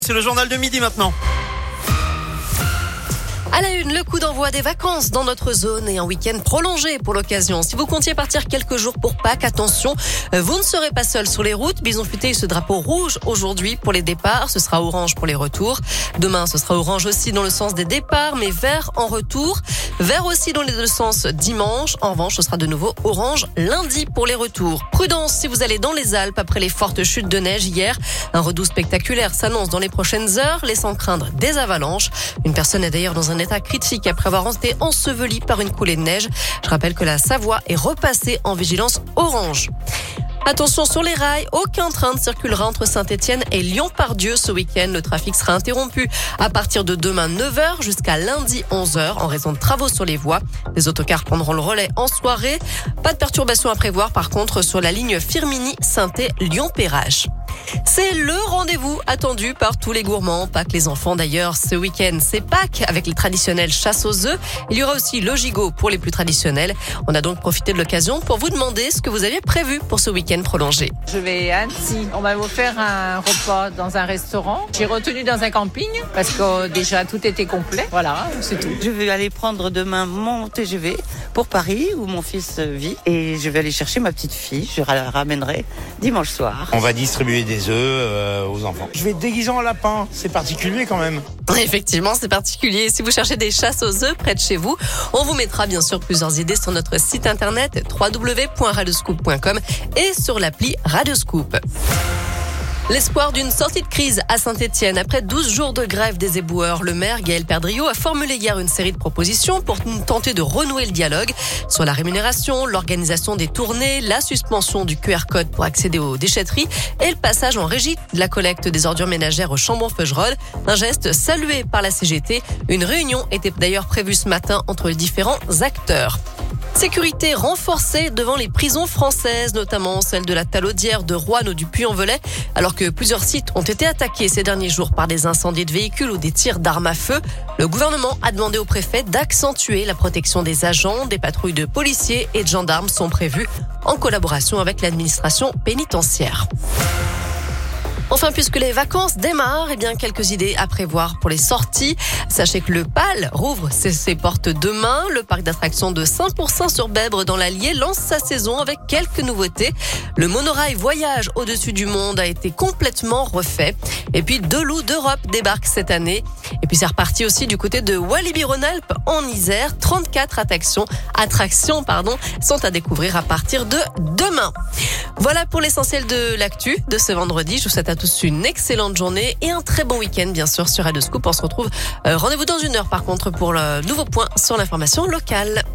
C'est le journal de midi maintenant. À la une, le coup d'envoi des vacances dans notre zone et un week-end prolongé pour l'occasion. Si vous comptiez partir quelques jours pour Pâques, attention, vous ne serez pas seul sur les routes. Bison futé, ce drapeau rouge aujourd'hui pour les départs, ce sera orange pour les retours. Demain, ce sera orange aussi dans le sens des départs, mais vert en retour. Vert aussi dans les deux sens dimanche. En revanche, ce sera de nouveau orange lundi pour les retours. Prudence si vous allez dans les Alpes après les fortes chutes de neige hier. Un redout spectaculaire s'annonce dans les prochaines heures, laissant craindre des avalanches. Une personne est d'ailleurs dans un état critique après avoir été ensevelie par une coulée de neige. Je rappelle que la Savoie est repassée en vigilance orange. Attention sur les rails, aucun train ne circulera entre Saint-Étienne et Lyon-Part-Dieu ce week-end. Le trafic sera interrompu à partir de demain 9h jusqu'à lundi 11h en raison de travaux sur les voies. Les autocars prendront le relais en soirée. Pas de perturbations à prévoir par contre sur la ligne Firminy-Saint-Lyon-Pérache. C'est le rendez-vous attendu par tous les gourmands, pas que les enfants d'ailleurs. Ce week-end, c'est Pâques avec les traditionnelles chasses aux œufs. Il y aura aussi le gigot pour les plus traditionnels. On a donc profité de l'occasion pour vous demander ce que vous aviez prévu pour ce week-end prolongé. Je vais à Annecy. On va vous faire un repas dans un restaurant. J'ai retenu dans un camping parce que déjà tout était complet. Voilà, c'est tout. Je vais aller prendre demain mon TGV pour Paris où mon fils vit et je vais aller chercher ma petite fille. Je la ramènerai dimanche soir. On va distribuer des œufs aux enfants. Je vais être déguisé en lapin, c'est particulier quand même. Effectivement, c'est particulier. Si vous cherchez des chasses aux œufs près de chez vous, on vous mettra bien sûr plusieurs idées sur notre site internet www.radioscoop.com et sur l'appli Radioscoop. L'espoir d'une sortie de crise à Saint-Étienne. Après 12 jours de grève des éboueurs, le maire Gaël Perdriau a formulé hier une série de propositions pour tenter de renouer le dialogue sur la rémunération, l'organisation des tournées, la suspension du QR code pour accéder aux déchetteries et le passage en régie de la collecte des ordures ménagères au Chambon-Feugerolles. Un geste salué par la CGT. Une réunion était d'ailleurs prévue ce matin entre les différents acteurs. Sécurité renforcée devant les prisons françaises, notamment celle de la Talaudière, de Roanne ou du Puy-en-Velay, alors que plusieurs sites ont été attaqués ces derniers jours par des incendies de véhicules ou des tirs d'armes à feu. Le gouvernement a demandé au préfet d'accentuer la protection des agents. Des patrouilles de policiers et de gendarmes sont prévues en collaboration avec l'administration pénitentiaire. Enfin, puisque les vacances démarrent, quelques idées à prévoir pour les sorties. Sachez que le PAL rouvre ses portes demain. Le parc d'attractions de Saint-Pourçain-sur-Bèbre dans l'Allier lance sa saison avec quelques nouveautés. Le monorail Voyage au-dessus du monde a été complètement refait. Et puis, deux loups d'Europe débarquent cette année. Et puis, c'est reparti aussi du côté de Walibi-Rhône-Alpes en Isère. 34 attractions sont à découvrir à partir de demain. Voilà pour l'essentiel de l'actu de ce vendredi. Je vous souhaite à tous une excellente journée et un très bon week-end, bien sûr, sur Radioscoop. On se retrouve, rendez-vous dans une heure, par contre, pour le nouveau point sur l'information locale.